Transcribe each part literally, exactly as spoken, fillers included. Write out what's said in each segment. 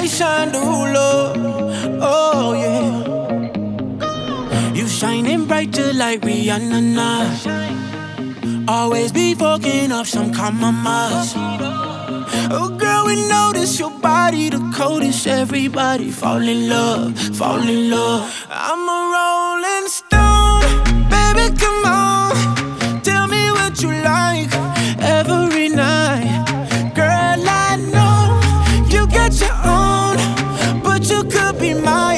shine the ruler. Oh yeah. You shining bright just like Rihanna now. Always be fucking up some compromise. Oh girl, we notice your body the coldest. Everybody fall in love, fall in love. I'm a rolling stone, baby, come on. Tell me what you like every night. Girl, I know you got your own, but you could be mine.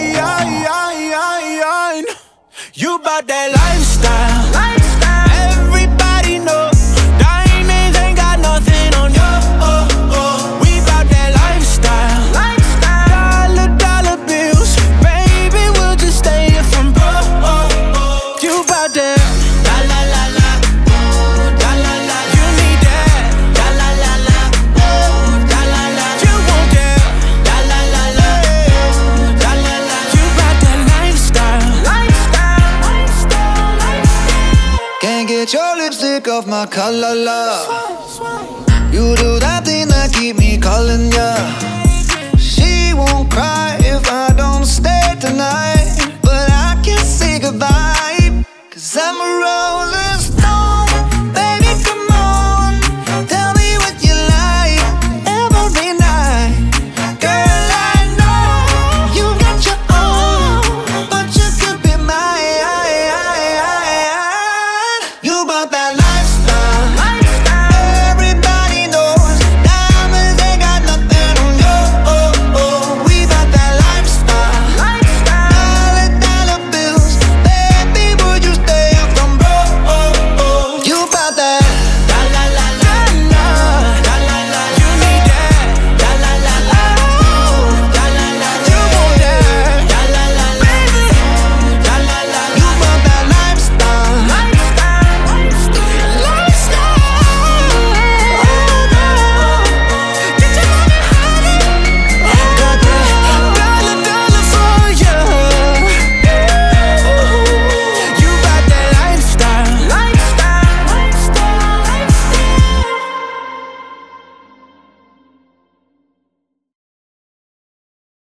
You bout that lifestyle, lifestyle. Everybody know diamonds ain't got nothing on you. Oh, oh. We bout that lifestyle, lifestyle. Dollar, dollar bills, baby, we'll just stay here from broke. Oh, oh. You bout that la la la la, oh, la la la. You need that la la la la, oh, la la la. You want that la la la la, oh, la la la. You bout that lifestyle, lifestyle. Can't get your lipstick off my collar, love. You do that thing that keep me calling ya.